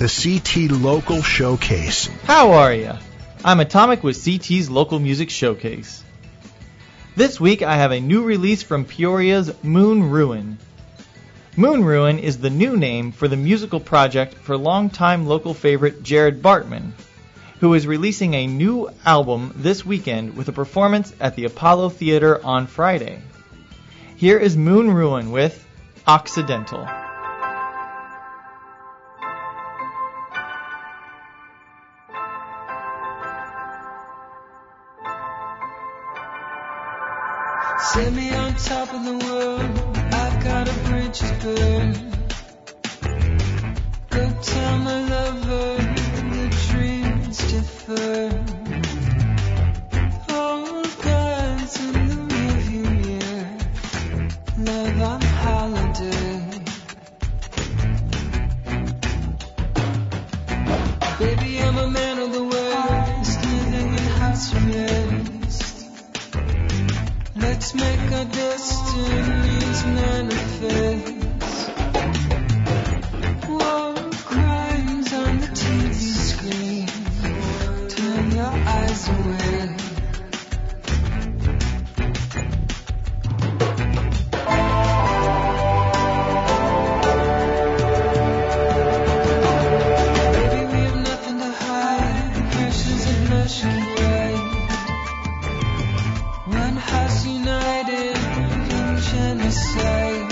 the CT Local Showcase. How are ya? I'm Atomic with CT's Local Music Showcase. This week I have a new release from Peoria's Moon Ruin. Moon Ruin is the new name for the musical project for longtime local favorite Jared Bartman, who is releasing a new album this weekend with a performance at the Apollo Theater on Friday. Here is Moon Ruin with Occidental. Set me on top of the world, I've got a bridge to burn. Go tell my lover the dreams differ. Old guys in the rearview mirror, love on holiday. Baby, I'm a man of the West, living in house arrest. Let's make our destinies manifest. War crimes on the TV screen, turn your eyes away. Baby, we have nothing to hide, the pressures of flesh can wait. One house united in genocide,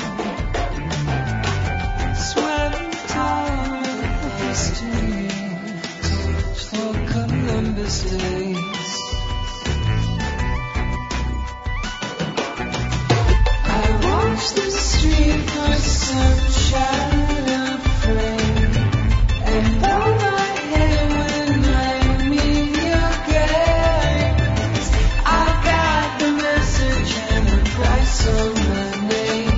swept over the history for Columbus days. I watch the street for sunshine frame, and bow my head when I meet your gaze. I got the message and the price on my name.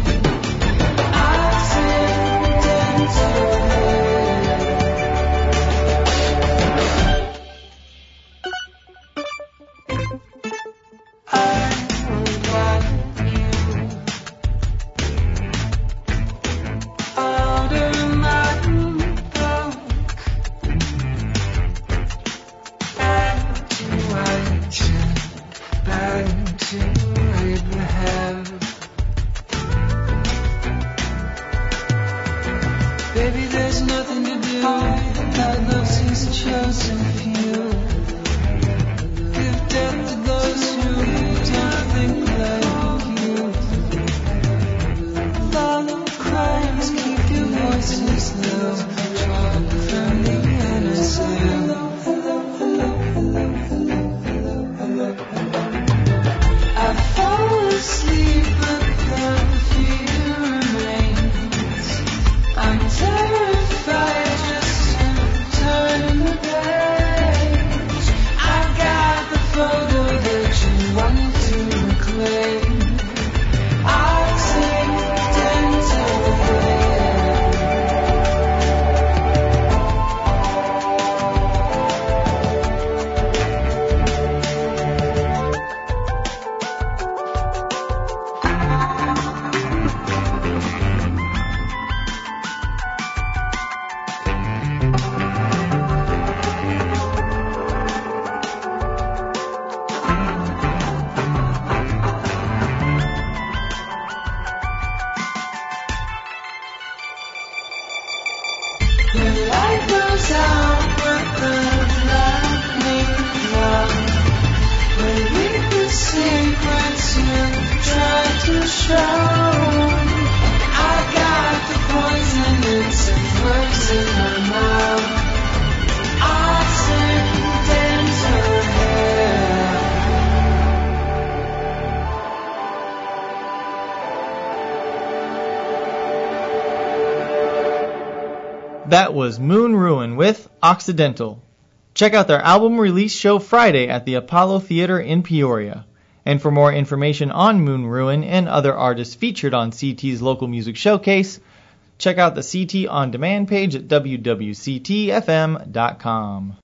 Back to Abraham. Baby, there's nothing to do. God loves his chosen few. Give death to those who don't think like you. Follow crimes, keep your voices low. Draw from the innocent. I fall asleep, but the fear remains. I'm terrified just to turn the page. I got the photo that you want to reclaim. The light goes out, but the lightning comes. Believe the secrets you try to show. I got the poison in some words in my mouth. Occidental hair. That was Moon Ruin with Occidental. Check out their album release show Friday at the Apollo Theater in Peoria. And for more information on Moon Ruin and other artists featured on CT's Local Music Showcase, check out the CT On Demand page at www.ctfm.com.